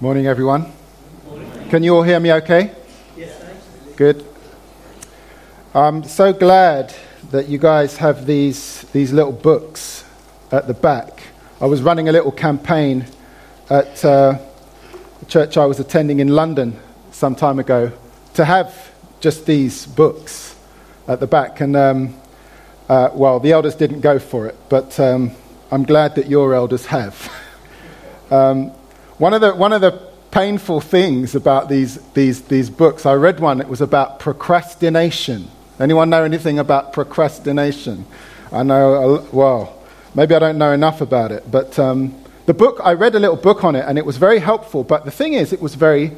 Morning, everyone. Morning. Can you all hear me okay? Yes, thanks. Good. I'm so glad that you guys have these little books at the back. I was running a little campaign at a church I was attending in London some time ago to have just these books at the back. And, the elders didn't go for it, but I'm glad that your elders have. One of the painful things about these books, I read one. It was about procrastination. Anyone know anything about procrastination? I know. Maybe I don't know enough about it. But the book, I read a little book on it, and it was very helpful. But the thing is, it was very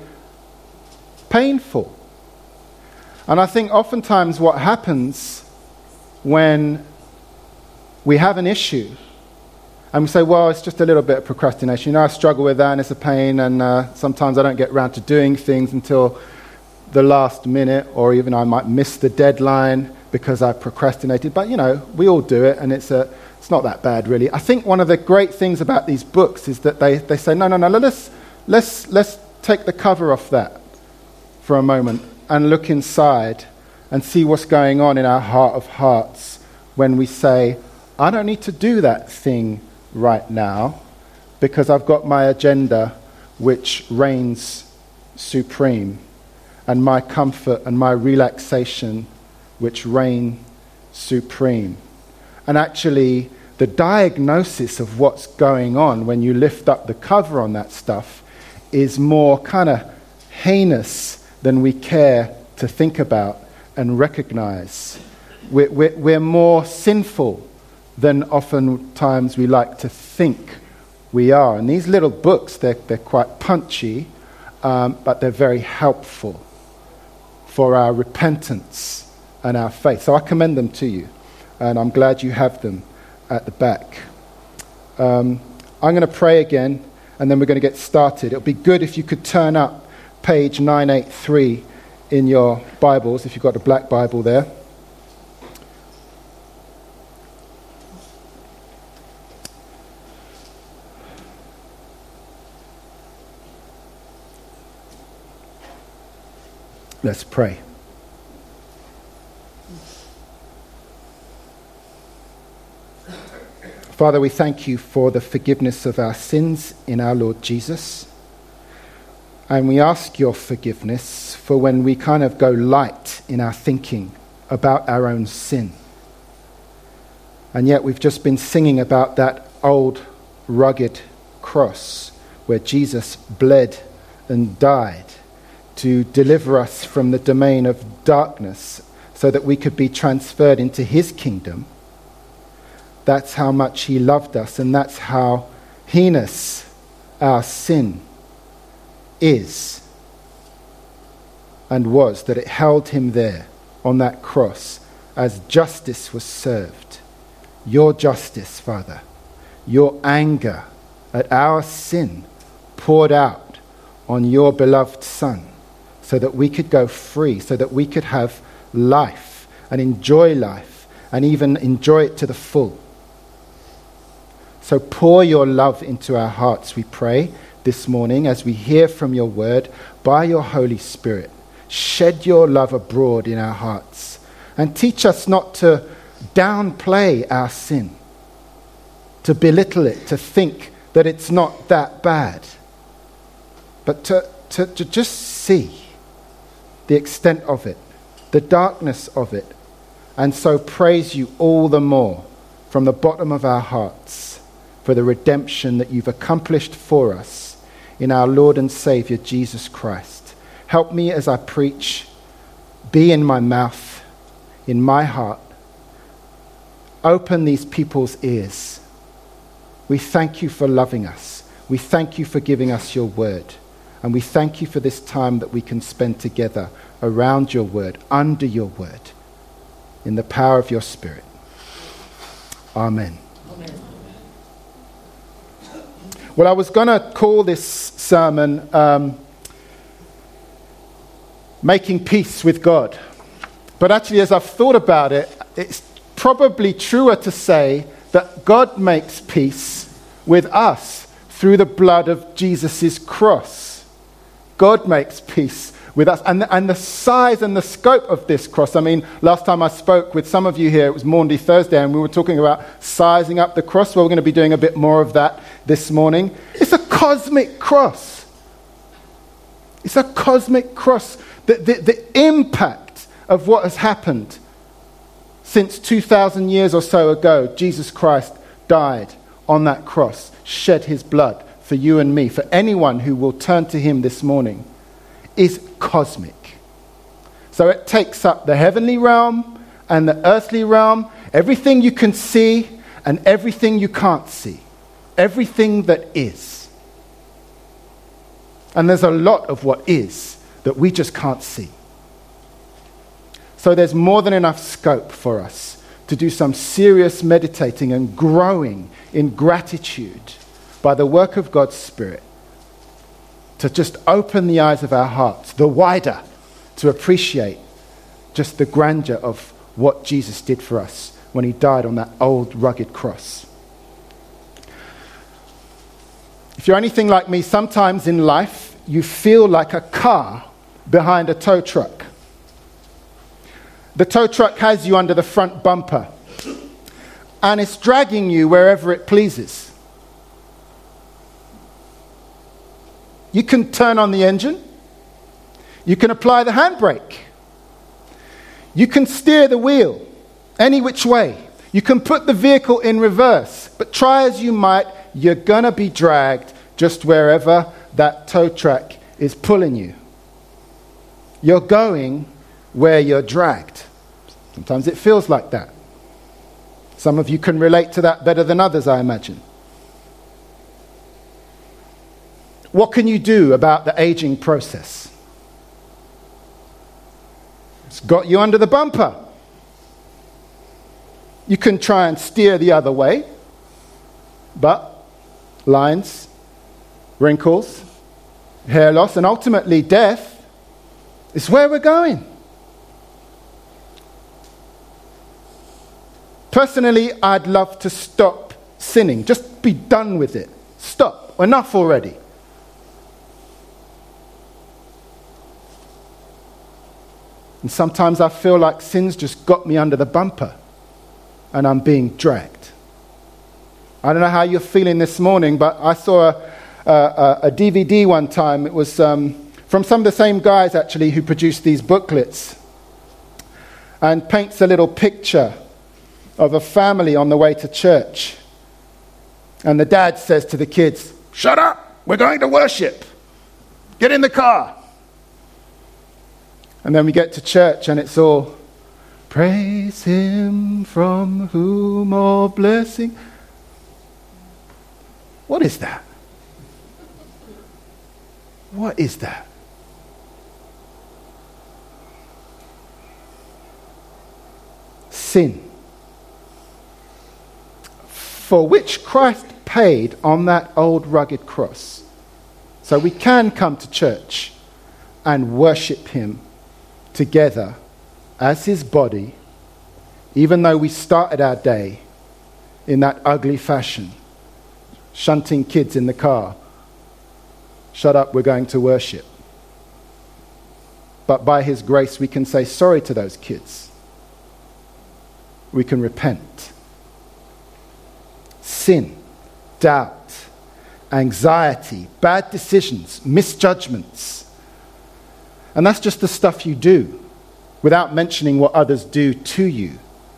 painful. And I think oftentimes what happens when we have an issue, and we say, well, it's just a little bit of procrastination. I struggle with that, and it's a pain, and sometimes I don't get around to doing things until the last minute, or even I might miss the deadline because I procrastinated. But, we all do it, and it's not that bad, really. I think one of the great things about these books is that they say, no, let's take the cover off that for a moment and look inside and see what's going on in our heart of hearts when we say, I don't need to do that thing right now because I've got my agenda which reigns supreme, and my comfort and my relaxation which reign supreme. And actually, the diagnosis of what's going on when you lift up the cover on that stuff is more kind of heinous than we care to think about and recognize. We're more sinful than oftentimes we like to think we are. And these little books, they're quite punchy, but they're very helpful for our repentance and our faith. So I commend them to you, and I'm glad you have them at the back. I'm going to pray again, and then we're going to get started. It would be good if you could turn up page 983 in your Bibles, if you've got a black Bible there. Let's pray. Father, we thank you for the forgiveness of our sins in our Lord Jesus. And we ask your forgiveness for when we kind of go light in our thinking about our own sin. And yet we've just been singing about that old rugged cross where Jesus bled and died to deliver us from the domain of darkness so that we could be transferred into his kingdom. That's how much he loved us, and that's how heinous our sin is and was, that it held him there on that cross as justice was served. Your justice, Father, your anger at our sin poured out on your beloved Son, so that we could go free, so that we could have life and enjoy life and even enjoy it to the full. So pour your love into our hearts, we pray, this morning as we hear from your word by your Holy Spirit. Shed your love abroad in our hearts and teach us not to downplay our sin, to belittle it, to think that it's not that bad, but to just see the extent of it, the darkness of it, and so praise you all the more from the bottom of our hearts for the redemption that you've accomplished for us in our Lord and Savior, Jesus Christ. Help me as I preach, be in my mouth, in my heart. Open these people's ears. We thank you for loving us. We thank you for giving us your word. And we thank you for this time that we can spend together around your word, under your word, in the power of your Spirit. Amen. Amen. Well, I was going to call this sermon Making Peace with God. But actually, as I've thought about it, it's probably truer to say that God makes peace with us through the blood of Jesus' cross. God makes peace with us. And the size and the scope of this cross. I mean, last time I spoke with some of you here, it was Maundy Thursday, and we were talking about sizing up the cross. Well, we're going to be doing a bit more of that this morning. It's a cosmic cross. It's a cosmic cross. The impact of what has happened since 2,000 years or so ago, Jesus Christ died on that cross, shed his blood for you and me, for anyone who will turn to him this morning, is cosmic. So it takes up the heavenly realm and the earthly realm, everything you can see and everything you can't see, everything that is. And there's a lot of what is that we just can't see. So there's more than enough scope for us to do some serious meditating and growing in gratitude by the work of God's Spirit, to just open the eyes of our hearts, the wider, to appreciate just the grandeur of what Jesus did for us when he died on that old rugged cross. If you're anything like me, sometimes in life you feel like a car behind a tow truck. The tow truck has you under the front bumper and it's dragging you wherever it pleases. You can turn on the engine. You can apply the handbrake. You can steer the wheel any which way. You can put the vehicle in reverse. But try as you might, you're going to be dragged just wherever that tow truck is pulling you. You're going where you're dragged. Sometimes it feels like that. Some of you can relate to that better than others, I imagine. What can you do about the aging process? It's got you under the bumper. You can try and steer the other way, but lines, wrinkles, hair loss, and ultimately death is where we're going. Personally, I'd love to stop sinning. Just be done with it. Stop. Enough already. And sometimes I feel like sin's just got me under the bumper and I'm being dragged. I don't know how you're feeling this morning, but I saw a DVD one time. It was from some of the same guys, actually, who produced these booklets, and paints a little picture of a family on the way to church. And the dad says to the kids, "Shut up, we're going to worship. Get in the car." And then we get to church and it's all, "Praise him from whom all blessing." What is that? What is that? Sin, for which Christ paid on that old rugged cross. So we can come to church and worship him together as his body, even though we started our day in that ugly fashion, shunting kids in the car. "Shut up, we're going to worship." But by his grace, we can say sorry to those kids. We can repent. Sin, doubt, anxiety, bad decisions, misjudgments. And that's just the stuff you do, without mentioning what others do to you.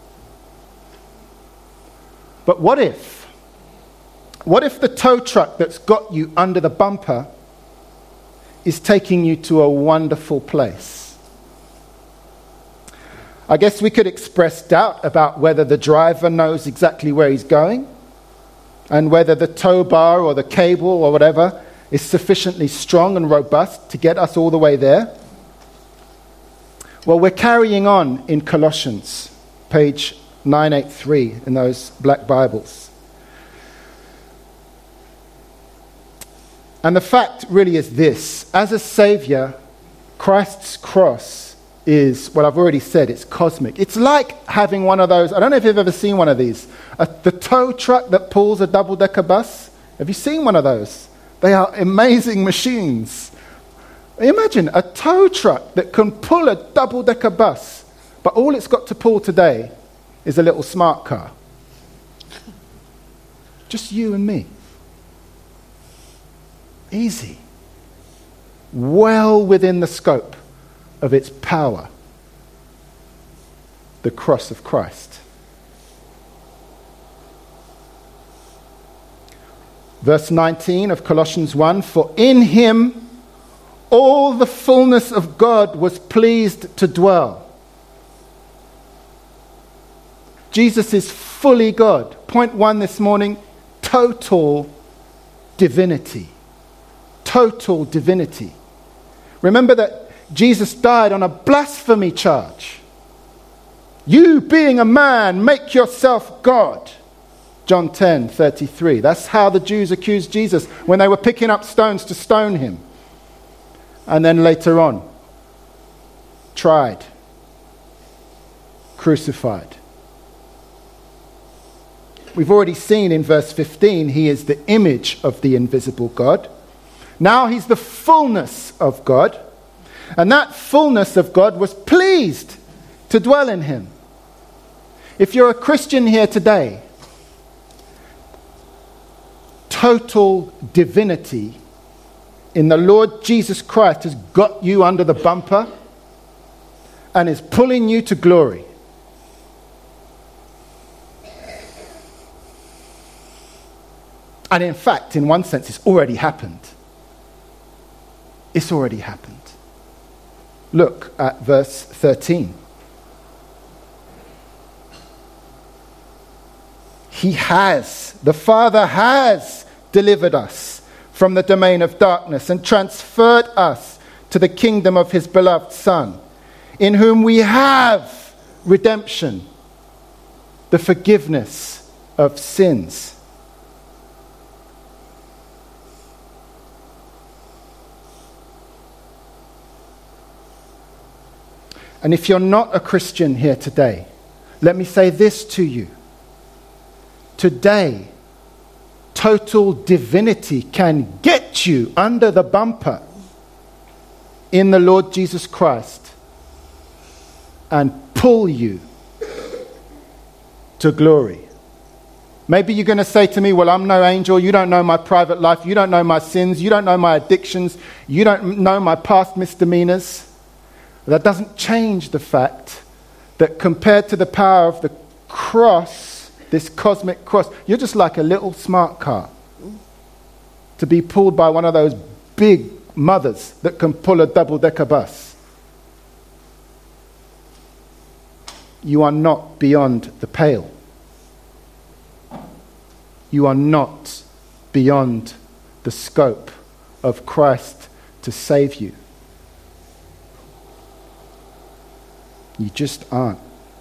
But what if the tow truck that's got you under the bumper is taking you to a wonderful place? I guess we could express doubt about whether the driver knows exactly where he's going, and whether the tow bar or the cable or whatever is sufficiently strong and robust to get us all the way there. Well, we're carrying on in Colossians, page 983 in those black Bibles. And the fact really is this: as a saviour, Christ's cross is, well, I've already said, it's cosmic. It's like having one of those, I don't know if you've ever seen one of these, the tow truck that pulls a double-decker bus. Have you seen one of those? They are amazing machines. Imagine a tow truck that can pull a double-decker bus, but all it's got to pull today is a little smart car. Just you and me. Easy. Well within the scope of its power. The cross of Christ. Verse 19 of Colossians 1, for in him all the fullness of God was pleased to dwell. Jesus is fully God. Point one this morning, total divinity. Total divinity. Remember that Jesus died on a blasphemy charge. You being a man, make yourself God. John 10:33. That's how the Jews accused Jesus when they were picking up stones to stone him. And then later on, tried, crucified. We've already seen in verse 15, he is the image of the invisible God. Now he's the fullness of God. And that fullness of God was pleased to dwell in him. If you're a Christian here today, total divinity in the Lord Jesus Christ has got you under the bumper and is pulling you to glory. And in fact, in one sense, it's already happened. It's already happened. Look at verse 13. The Father has delivered us from the domain of darkness and transferred us to the kingdom of his beloved Son, in whom we have redemption, the forgiveness of sins. And if you're not a Christian here today, let me say this to you. Today, total divinity can get you under the bumper in the Lord Jesus Christ and pull you to glory. Maybe you're going to say to me, well, I'm no angel. You don't know my private life. You don't know my sins. You don't know my addictions. You don't know my past misdemeanors. That doesn't change the fact that compared to the power of the cross, this cosmic cross, you're just like a little smart car to be pulled by one of those big mothers that can pull a double-decker bus. You are not beyond the pale. You are not beyond the scope of Christ to save you. You just aren't.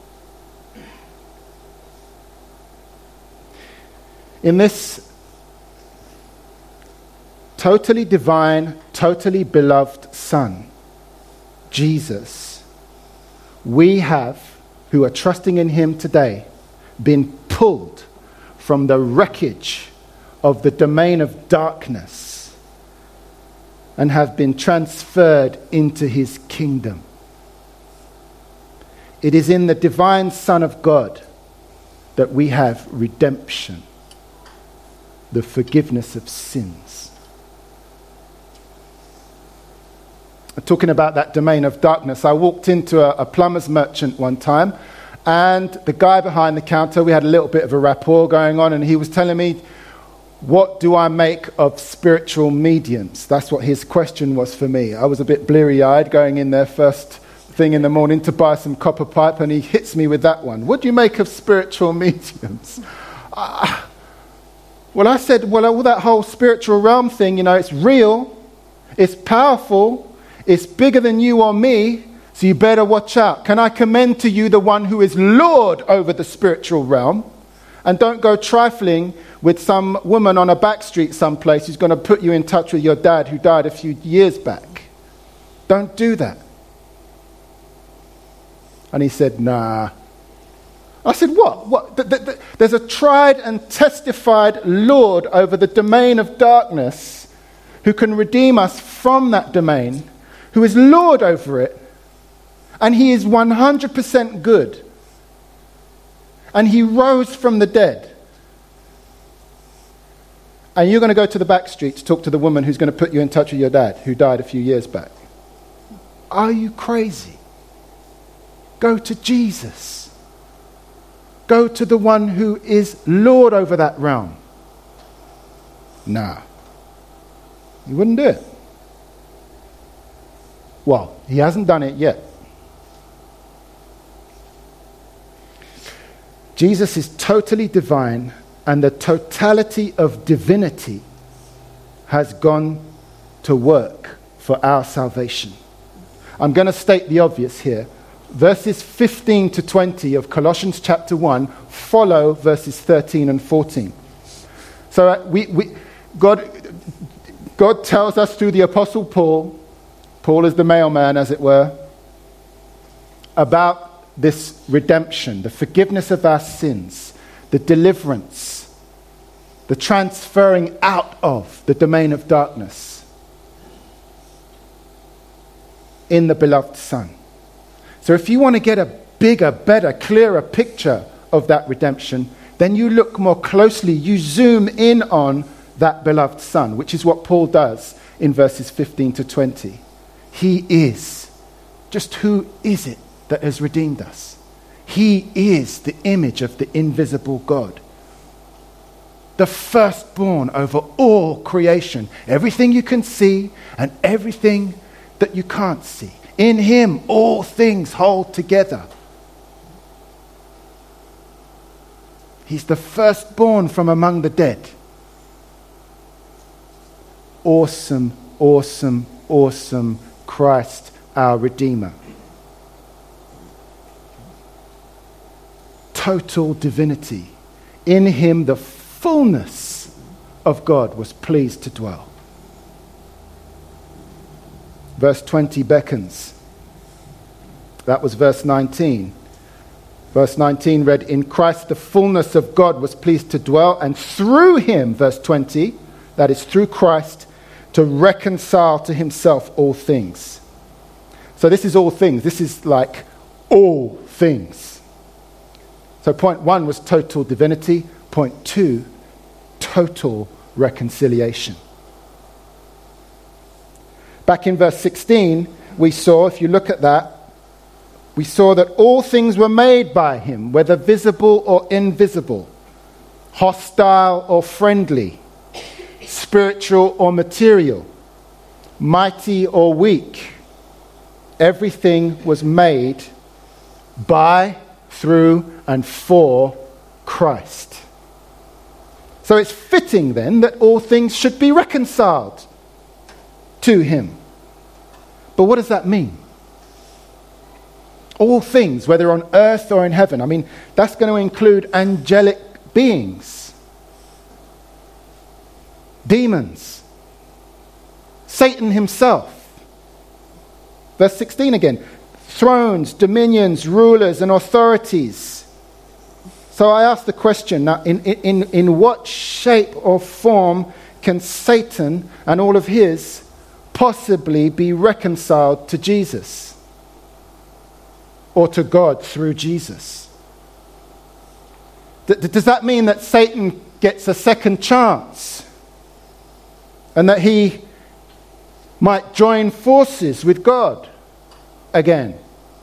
In this totally divine, totally beloved Son, Jesus, we have, who are trusting in him today, been pulled from the wreckage of the domain of darkness and have been transferred into his kingdom. It is in the divine Son of God that we have redemption, the forgiveness of sins. Talking about that domain of darkness, I walked into a plumber's merchant one time, and the guy behind the counter, we had a little bit of a rapport going on, and he was telling me, what do I make of spiritual mediums? That's what his question was for me. I was a bit bleary-eyed going in there first thing in the morning to buy some copper pipe, and he hits me with that one. What do you make of spiritual mediums? Well, I said, well, all that whole spiritual realm thing, it's real, it's powerful, it's bigger than you or me, so you better watch out. Can I commend to you the one who is Lord over the spiritual realm? And don't go trifling with some woman on a back street someplace who's going to put you in touch with your dad who died a few years back. Don't do that. And he said, nah. I said, what? There's a tried and testified Lord over the domain of darkness who can redeem us from that domain who is Lord over it, and he is 100% good, and he rose from the dead, and you're going to go to the back street to talk to the woman who's going to put you in touch with your dad, who died a few years back. Are you crazy? Go to Jesus. Go to the one who is Lord over that realm. Nah. He wouldn't do it. Well, he hasn't done it yet. Jesus is totally divine, and the totality of divinity has gone to work for our salvation. I'm going to state the obvious here. Verses 15 to 20 of Colossians chapter 1 follow verses 13 and 14. So God tells us through the Apostle Paul is the mailman, as it were, about this redemption, the forgiveness of our sins, the deliverance, the transferring out of the domain of darkness in the beloved Son. So if you want to get a bigger, better, clearer picture of that redemption, then you look more closely, you zoom in on that beloved Son, which is what Paul does in verses 15 to 20. He is. Just who is it that has redeemed us? He is the image of the invisible God, the firstborn over all creation, everything you can see and everything that you can't see. In him, all things hold together. He's the firstborn from among the dead. Awesome, awesome, awesome Christ, our Redeemer. Total divinity. In him, the fullness of God was pleased to dwell. Verse 20 beckons. That was verse 19. Verse 19 read, in Christ the fullness of God was pleased to dwell, and through him, verse 20, that is through Christ, to reconcile to himself all things. So this is all things. This is like all things. So point 1 was total divinity. Point 2, total reconciliation. Back in verse 16, we saw, if you look at that, we saw that all things were made by him, whether visible or invisible, hostile or friendly, spiritual or material, mighty or weak. Everything was made by, through, and for Christ. So it's fitting then that all things should be reconciled to him. But what does that mean? All things, whether on earth or in heaven. I mean, that's going to include angelic beings, demons, Satan himself. Verse 16 again. Thrones, dominions, rulers, and authorities. So I ask the question now, in what shape or form can Satan and all of his possibly be reconciled to Jesus or to God through Jesus? Does that mean that Satan gets a second chance and that he might join forces with God again?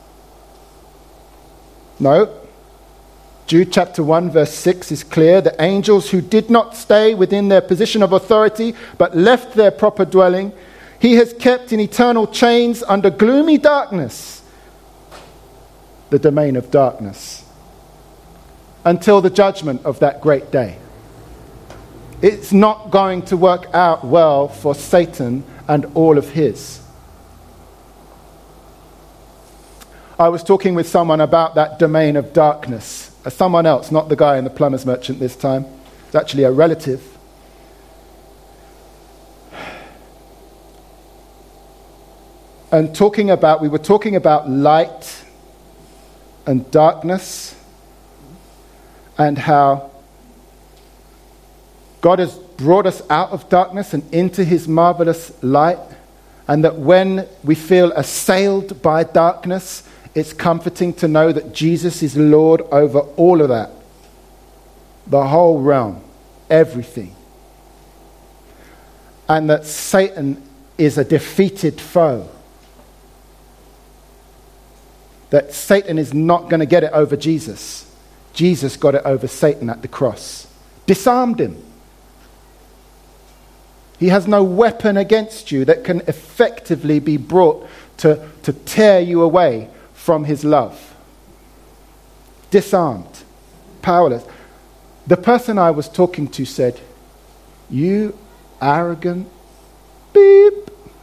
No. Jude chapter 1 verse 6 is clear. The angels who did not stay within their position of authority but left their proper dwelling, he has kept in eternal chains under gloomy darkness, the domain of darkness, until the judgment of that great day. It's not going to work out well for Satan and all of his. I was talking with someone about that domain of darkness. Someone else, not the guy in the plumber's merchant this time. It's actually a relative. And we were talking about light and darkness and how God has brought us out of darkness and into his marvelous light. And that when we feel assailed by darkness, it's comforting to know that Jesus is Lord over all of that. The whole realm. Everything. And that Satan is a defeated foe. That Satan is not going to get it over Jesus. Jesus got it over Satan at the cross. Disarmed him. He has no weapon against you that can effectively be brought to tear you away from his love. Disarmed. Powerless. The person I was talking to said, "You arrogant beep."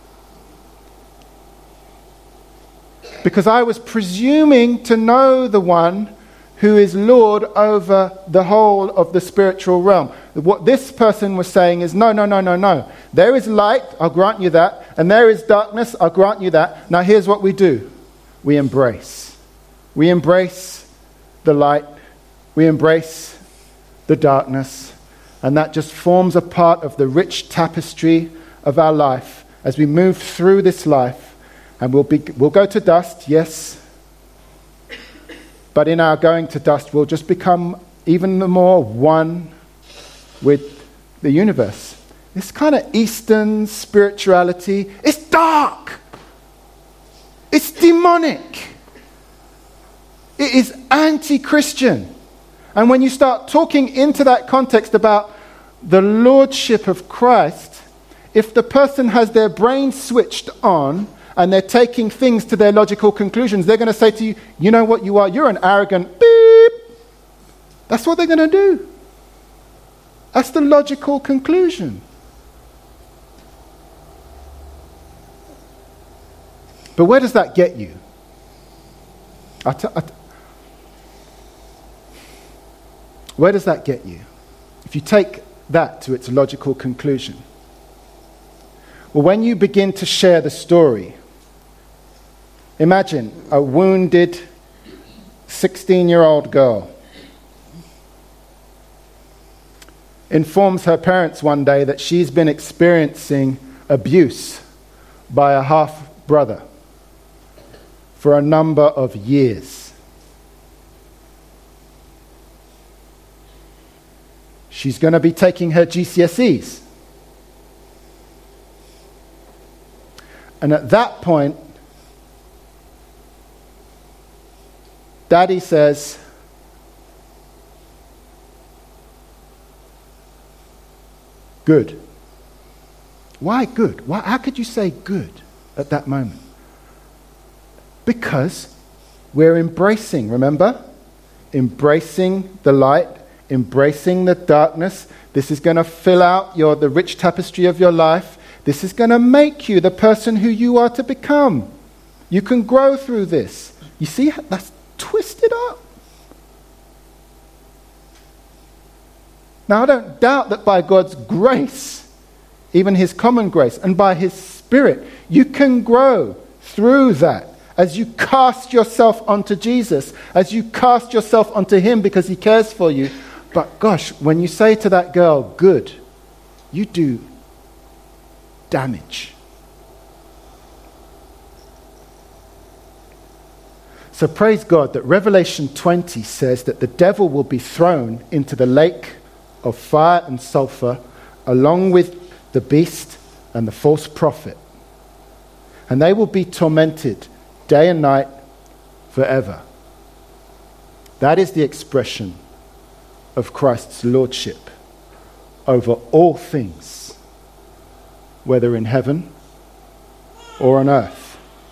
Because I was presuming to know the one who is Lord over the whole of the spiritual realm. What this person was saying is, no. There is light, I'll grant you that, and there is darkness, I'll grant you that. Now here's what we do. We embrace. We embrace the light. We embrace the darkness. And that just forms a part of the rich tapestry of our life as we move through this life. And we'll go to dust, yes. But in our going to dust, we'll just become even more one with the universe. This kind of Eastern spirituality, it's dark. It's demonic. It is anti-Christian. And when you start talking into that context about the lordship of Christ, if the person has their brain switched on and they're taking things to their logical conclusions, they're going to say to you, "You know what you are? You're an arrogant beep." That's what they're going to do. That's the logical conclusion. But where does that get you? Where does that get you? If you take that to its logical conclusion. Well, when you begin to share the story, imagine a wounded 16-year-old girl informs her parents one day that she's been experiencing abuse by a half-brother for a number of years. She's going to be taking her GCSEs. And at that point, Daddy says, "Good." Why good? How could you say good at that moment? Because we're embracing, remember? Embracing the light, embracing the darkness. This is going to fill out the rich tapestry of your life. This is going to make you the person who you are to become. You can grow through this. You see, that's twisted up. Now, I don't doubt that by God's grace, even his common grace, and by his Spirit, you can grow through that as you cast yourself onto Jesus, as you cast yourself onto him because he cares for you. But gosh, when you say to that girl, "Good," you do damage. So praise God that Revelation 20 says that the devil will be thrown into the lake of fire and sulfur along with the beast and the false prophet. And they will be tormented day and night forever. That is the expression of Christ's lordship over all things, whether in heaven or on earth.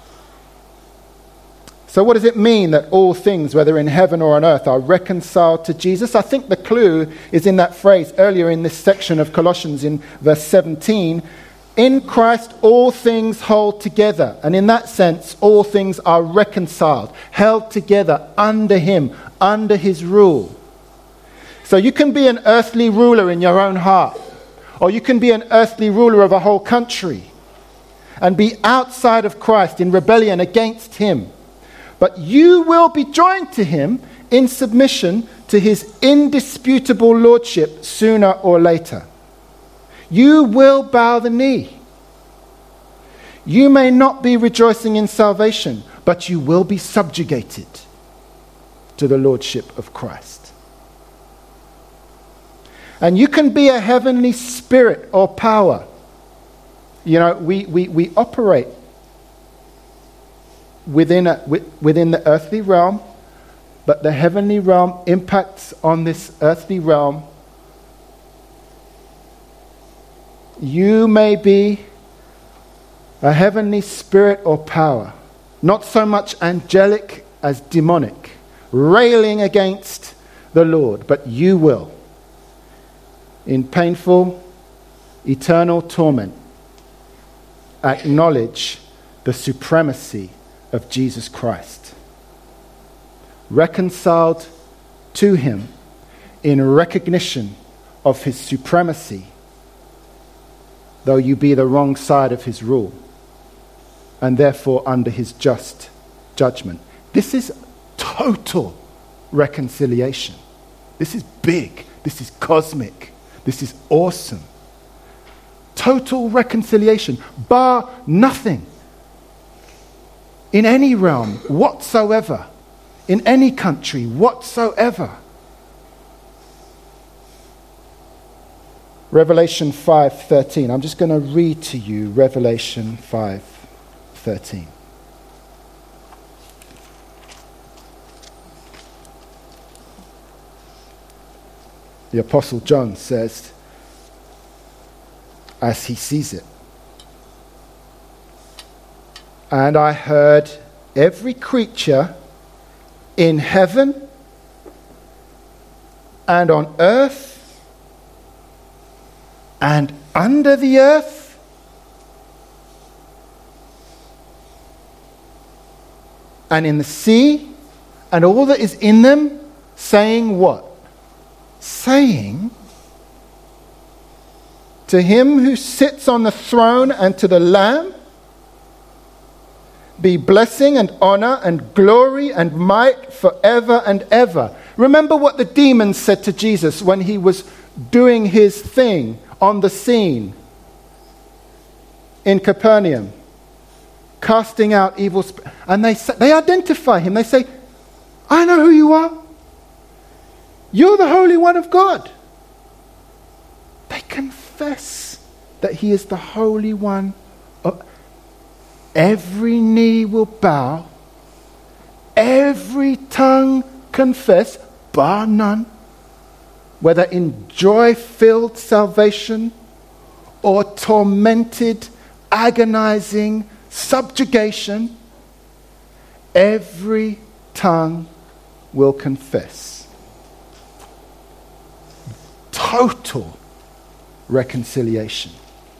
So what does it mean that all things, whether in heaven or on earth, are reconciled to Jesus? I think the clue is in that phrase earlier in this section of Colossians in verse 17. In Christ all things hold together. And in that sense, all things are reconciled, held together under him, under his rule. So you can be an earthly ruler in your own heart, or you can be an earthly ruler of a whole country and be outside of Christ in rebellion against him. But you will be joined to him in submission to his indisputable lordship sooner or later. You will bow the knee. You may not be rejoicing in salvation, but you will be subjugated to the lordship of Christ. And you can be a heavenly spirit or power. You know, we operate within the earthly realm, but the heavenly realm impacts on this earthly realm. You may be a heavenly spirit or power, not so much angelic as demonic, railing against the Lord, but you will, in painful, eternal torment, acknowledge the supremacy of Jesus Christ. Reconciled to him in recognition of his supremacy, though you be the wrong side of his rule, and therefore under his just judgment. This is total reconciliation. This is big. This is cosmic. This is awesome. Total reconciliation, bar nothing. In any realm whatsoever, in any country whatsoever. Revelation 5:13. I'm just going to read to you Revelation 5:13. The Apostle John says, as he sees it, "And I heard every creature in heaven and on earth and under the earth and in the sea and all that is in them, saying" what? Saying, "To him who sits on the throne and to the Lamb be blessing and honor and glory and might forever and ever." Remember what the demons said to Jesus when he was doing his thing on the scene in Capernaum, casting out evil spirits. And they identify him. They say, "I know who you are. You're the Holy One of God." They confess that he is the Holy One. Every knee will bow, every tongue confess, bar none, whether in joy-filled salvation or tormented, agonizing subjugation, every tongue will confess. Total reconciliation.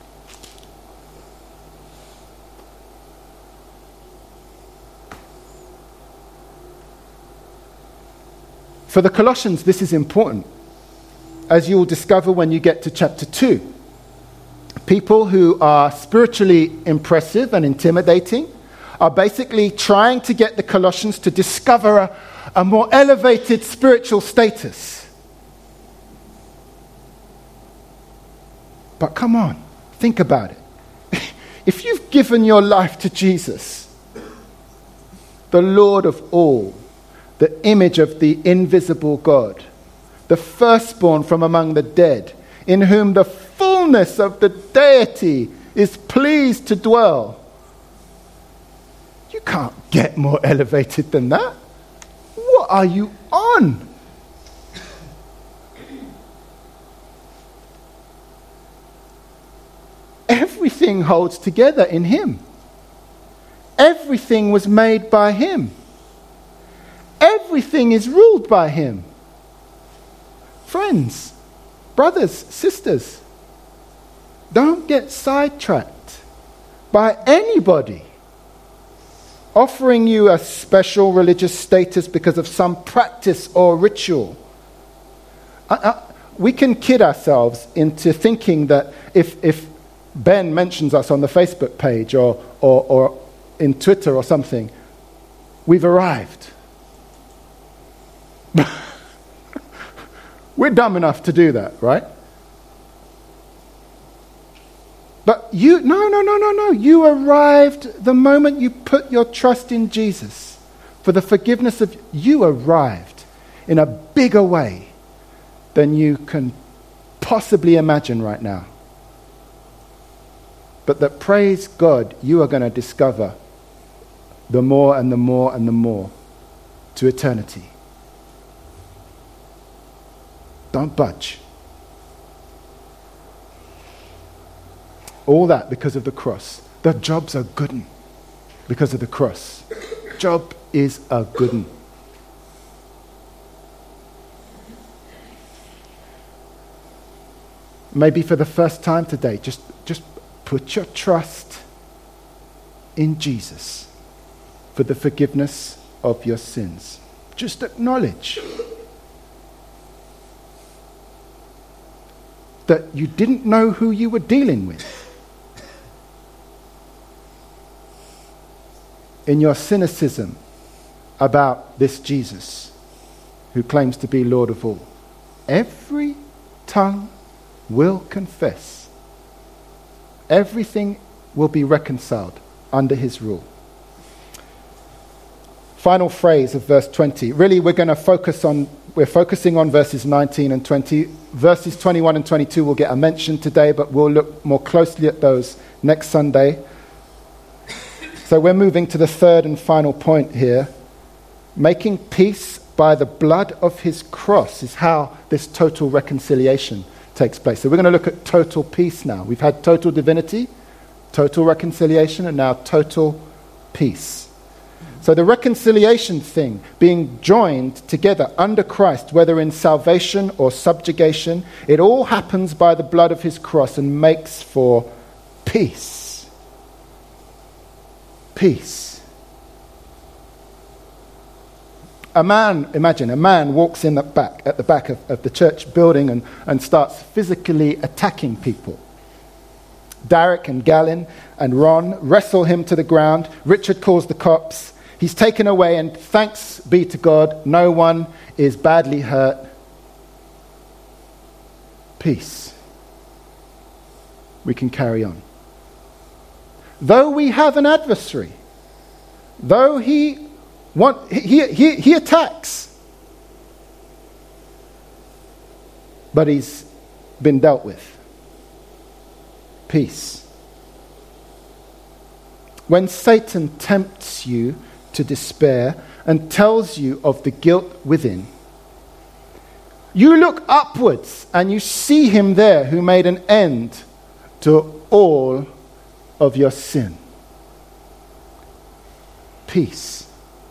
For the Colossians, this is important, as you will discover when you get to chapter 2. People who are spiritually impressive and intimidating are basically trying to get the Colossians to discover a more elevated spiritual status. But come on, think about it. If you've given your life to Jesus, the Lord of all, the image of the invisible God, the firstborn from among the dead, in whom the fullness of the deity is pleased to dwell. You can't get more elevated than that. What are you on? Everything holds together in him. Everything was made by him. Everything is ruled by him. Friends, brothers, sisters, don't get sidetracked by anybody offering you a special religious status because of some practice or ritual. We can kid ourselves into thinking that if Ben mentions us on the Facebook page or in Twitter or something, we've arrived. We're dumb enough to do that, right? But no. You arrived the moment you put your trust in Jesus for the forgiveness of, you arrived in a bigger way than you can possibly imagine right now. But that, praise God, you are going to discover the more and the more and the more to eternity. Don't budge. All that because of the cross. The job's a good one because of the cross. Job is a good one. Maybe for the first time today, just put your trust in Jesus for the forgiveness of your sins. Just acknowledge that you didn't know who you were dealing with in your cynicism about this Jesus who claims to be Lord of all. Every tongue will confess. Everything will be reconciled under his rule. Final phrase of verse 20. Really, we're focusing on verses 19 and 20. Verses 21 and 22 will get a mention today, but we'll look more closely at those next Sunday. So we're moving to the third and final point here. Making peace by the blood of his cross is how this total reconciliation takes place. So we're going to look at total peace now. We've had total divinity, total reconciliation, and now total peace. So the reconciliation thing, being joined together under Christ, whether in salvation or subjugation, it all happens by the blood of his cross and makes for peace. Peace. Imagine a man walks in at the back of the church building and starts physically attacking people. Derek and Gallin and Ron wrestle him to the ground. Richard calls the cops. He's taken away, and thanks be to God, no one is badly hurt. Peace. We can carry on. Though we have an adversary, though he attacks, but he's been dealt with. Peace. When Satan tempts you to despair and tells you of the guilt within, you look upwards and you see him there who made an end to all of your sin. Peace.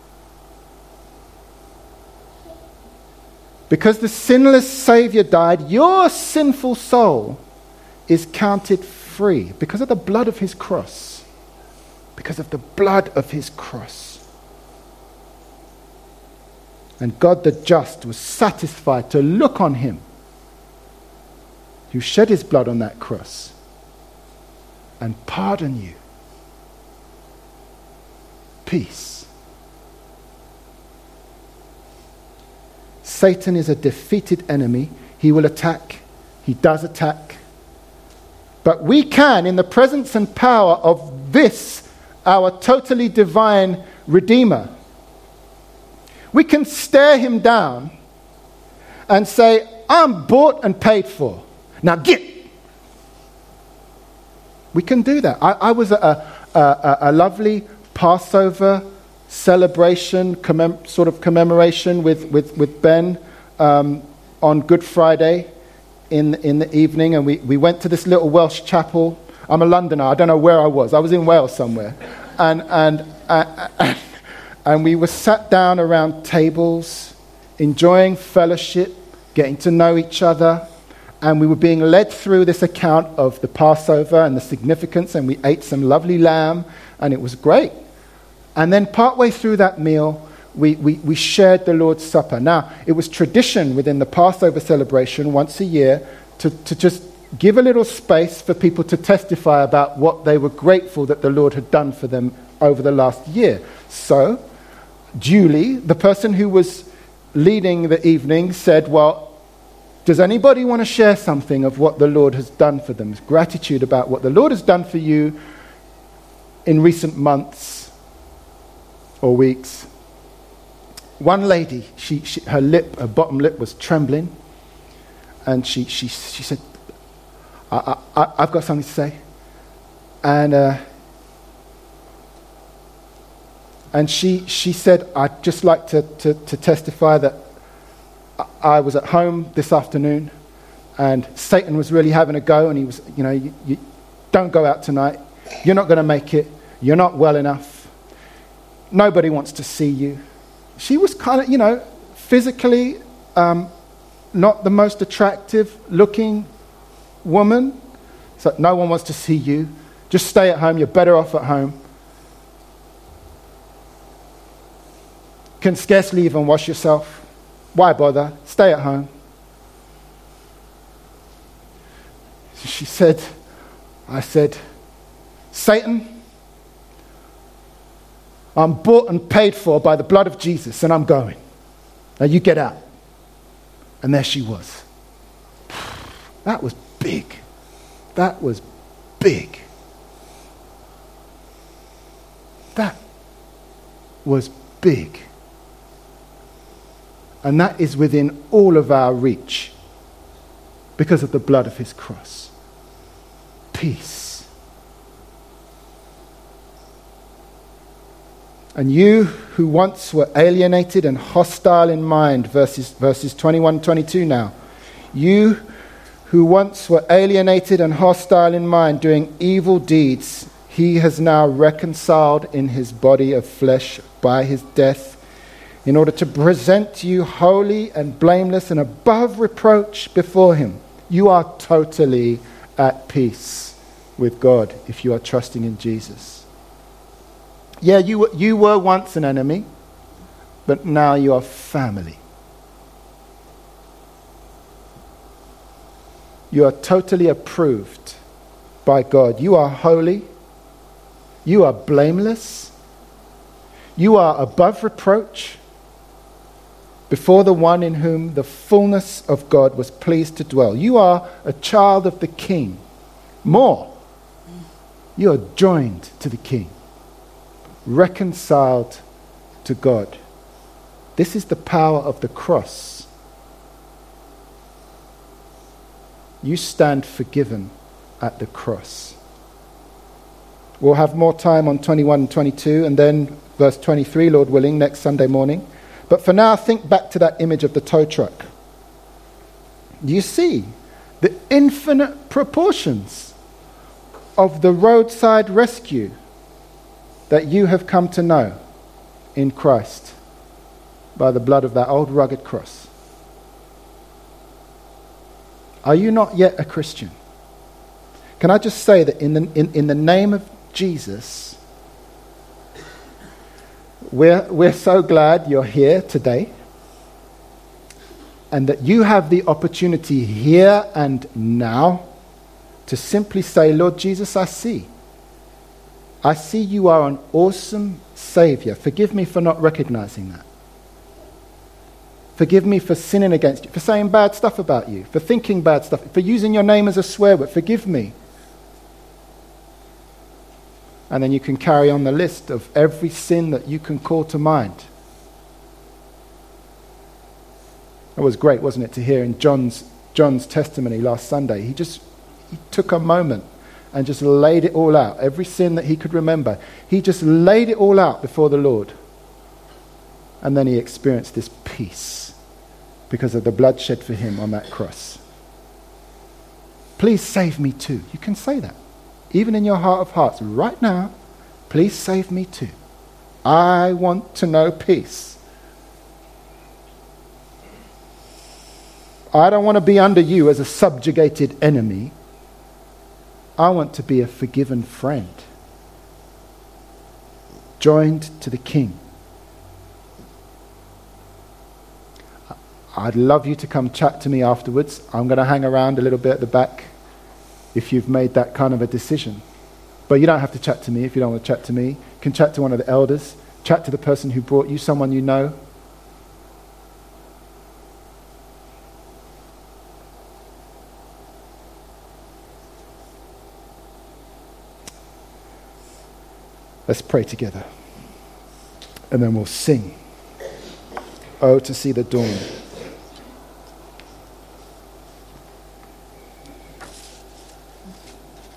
Because the sinless Savior died, your sinful soul is counted free because of the blood of his cross. Because of the blood of his cross. And God the just was satisfied to look on him who shed his blood on that cross and pardon you. Peace. Satan is a defeated enemy. He will attack. He does attack. But we can, in the presence and power of this, our totally divine Redeemer, we can stare him down and say, I'm bought and paid for. Now get. We can do that. I was at a lovely Passover celebration, commemoration with Ben on Good Friday in the evening, and we went to this little Welsh chapel. I'm a Londoner. I don't know where I was. I was in Wales somewhere, and we were sat down around tables, enjoying fellowship, getting to know each other, and we were being led through this account of the Passover and the significance, and we ate some lovely lamb, and it was great. And then partway through that meal, we shared the Lord's Supper. Now, it was tradition within the Passover celebration once a year to just give a little space for people to testify about what they were grateful that the Lord had done for them over the last year. So, Julie, the person who was leading the evening, said, well, Does anybody want to share something of what the Lord has done for them? Gratitude about what the Lord has done for you in recent months or weeks. One lady, her bottom lip was trembling, and she said, I've got something to say. And she said, I'd just like to testify that I was at home this afternoon, and Satan was really having a go, and he was, you don't go out tonight. You're not going to make it. You're not well enough. Nobody wants to see you. She was kind of, physically not the most attractive looking woman. So no one wants to see you. Just stay at home. You're better off at home. Can scarcely even wash yourself. Why bother? Stay at home. She said, I said, Satan, I'm bought and paid for by the blood of Jesus, and I'm going. Now you get out. And there she was. That was big. That was big. That was big. And that is within all of our reach because of the blood of his cross. Peace. And you who once were alienated and hostile in mind, verses 21 22 now. You who once were alienated and hostile in mind, doing evil deeds, he has now reconciled in his body of flesh by his death, in order to present you holy and blameless and above reproach before him. You are totally at peace with God if you are trusting in Jesus. Yeah, you were once an enemy, but now you are family. You are totally approved by God. You are holy. You are blameless. You are above reproach before the one in whom the fullness of God was pleased to dwell. You are a child of the King. More, you are joined to the King, reconciled to God. This is the power of the cross. You stand forgiven at the cross. We'll have more time on 21 and 22, and then verse 23, Lord willing, next Sunday morning. But for now, think back to that image of the tow truck. Do you see the infinite proportions of the roadside rescue that you have come to know in Christ by the blood of that old rugged cross? Are you not yet a Christian? Can I just say that in the name of Jesus, we're so glad you're here today, and that you have the opportunity here and now to simply say, Lord Jesus, I see you are an awesome Savior. Forgive me for not recognizing that. Forgive me for sinning against you, for saying bad stuff about you, for thinking bad stuff, for using your name as a swear word. Forgive me. And then you can carry on the list of every sin that you can call to mind. It was great, wasn't it, to hear in John's testimony last Sunday. He took a moment and just laid it all out. Every sin that he could remember. He just laid it all out before the Lord. And then he experienced this peace because of the blood shed for him on that cross. Please save me too. You can say that. Even in your heart of hearts, right now, please save me too. I want to know peace. I don't want to be under you as a subjugated enemy. I want to be a forgiven friend, joined to the King. I'd love you to come chat to me afterwards. I'm going to hang around a little bit at the back if you've made that kind of a decision. But you don't have to chat to me if you don't want to chat to me. You can chat to one of the elders. Chat to the person who brought you, someone you know. Let's pray together. And then we'll sing. Oh, to see the dawn.